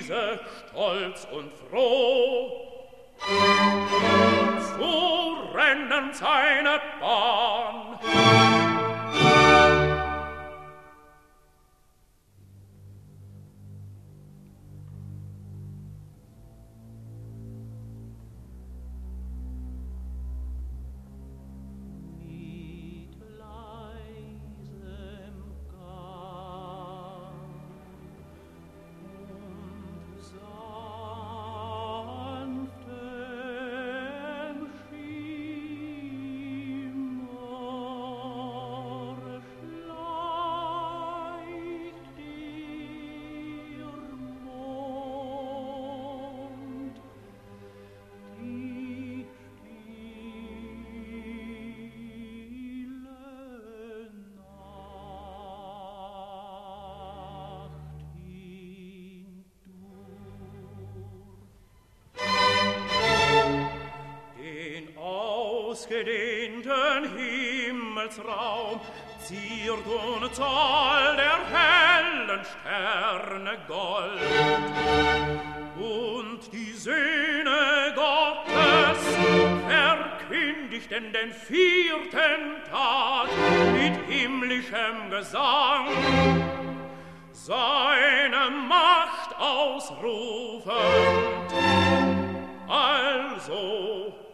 Wiese, stolz und froh. Zu rennen seine Bahn. Ausgedehnten Himmelsraum ziert und Zahl der hellen Sterne Gold. Und die Söhne Gottes verkündigten den 4. Tag mit himmlischem Gesang, seine Macht ausrufend. Also